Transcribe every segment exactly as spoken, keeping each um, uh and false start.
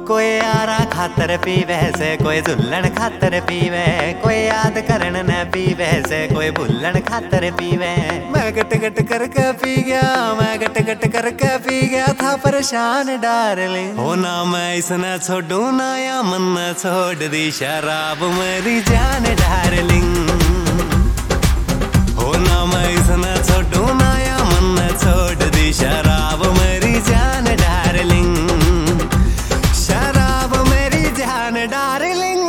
कोई यारा खातर पीवे से, कोई झुल्लन खातर पीवे, कोई याद करन न पीवे से, कोई भूलन खातर पीवे। मैं गट गट करके पी गया, मैं गट गट करके पी गया था परेशान डार्लिंग। हो ना मैं इसने छोड़ू ना या मन न छोड़ दी शराब मेरी जान डार्लिंग। हो ना मैं इसने छोड़ू ना या मन न छोड़ दी शराब मेरी जान डार्लिंग। शराब मेरी जान डार्लिंग,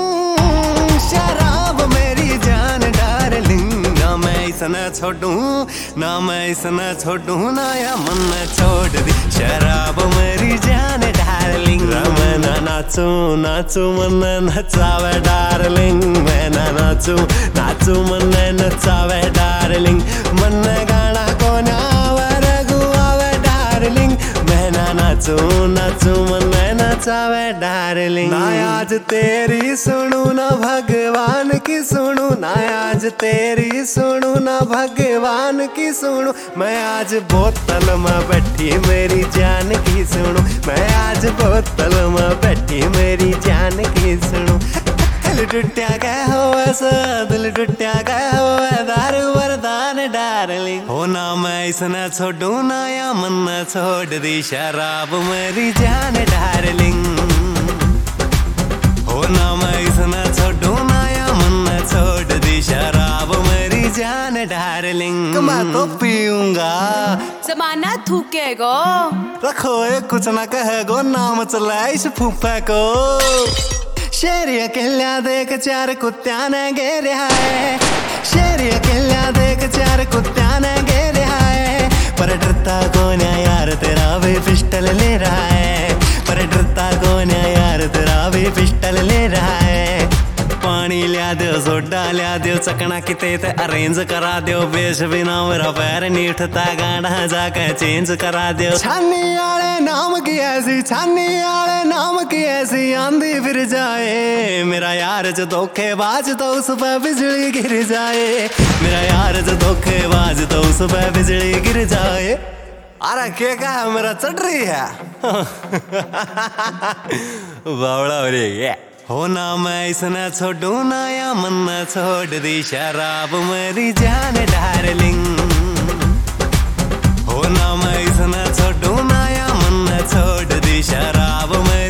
शराब मेरी जान डार्लिंग। ना मैं इसने छोड़ू ना मैं इसने छोड़ू ना या मन न छोड़ दी शराब मेरी जान डार्लिंग। मैं ना नाचू नाचू मन नचावे डार्लिंग, मैं ना नाचू नाचू मन नचावे डार्लिंग। मन गाना को नावे रघुआवे डार्लिंग, मैं ना नाचू नाचू मन नचावे डार्लिंग। ना आज तेरी सुनू ना भगवान की सुनू, ना आज तेरी सुनू ना भगवान की सुनू। मैं आज बोतल में बैठी मेरी जान की सुनू, मैं आज बोतल में बैठी मेरी जान की सुनू। दिल टूटा गया हो ऐसा, दिल टूटा गया हो दारू वरदान डार्लिंग। हो ना मैं इसने छोड़ू ना या मन न छोड़ दी शराब मेरी जान डार्लिंग। हो ना मैं इसने छोड़ू ना या मन न छोड़ दी शराब मेरी जान डार्लिंग। मैं तो पीऊंगा जमाना थूकेगो, रखो एक कुछ ना कहेगो, नाम चला इस फूफे को। शेरी अकेला देख चार कुत्त्या ने घेरा है, शेरी अकेला देख चार कुत्त्या ने घेरा है। पर डरता कौन है यार तेरा भी पिस्टल ले रहा है, पर डरता कौन है यार तेरा भी पिस्टल ले रहा है। पानी लिया दो सोडा लिया दो, चकना किते ते अरेंज करा दो। बेश बिना मेरा पैर नहीं उठता, गाना जाके चेंज करा दो। छानी आले नाम की ऐसी, छानी आले नाम की ऐसी आंधी फिर जाए। मेरा यार जो धोखेबाज तो उस पर बिजली गिर जाए, मेरा यार जो धोखेबाज तो उस पर बिजली गिर जाए। अरे क्या कहा मेरा चढ़ रही है बावड़ा हो रही है। हो ना मैं इसने छोड़ू ना या मन न छोड़ दी शराब मेरी जान डार्लिंग। हो ना मैं इसने छोड़ू ना या मन न छोड़ दी शराब मेरी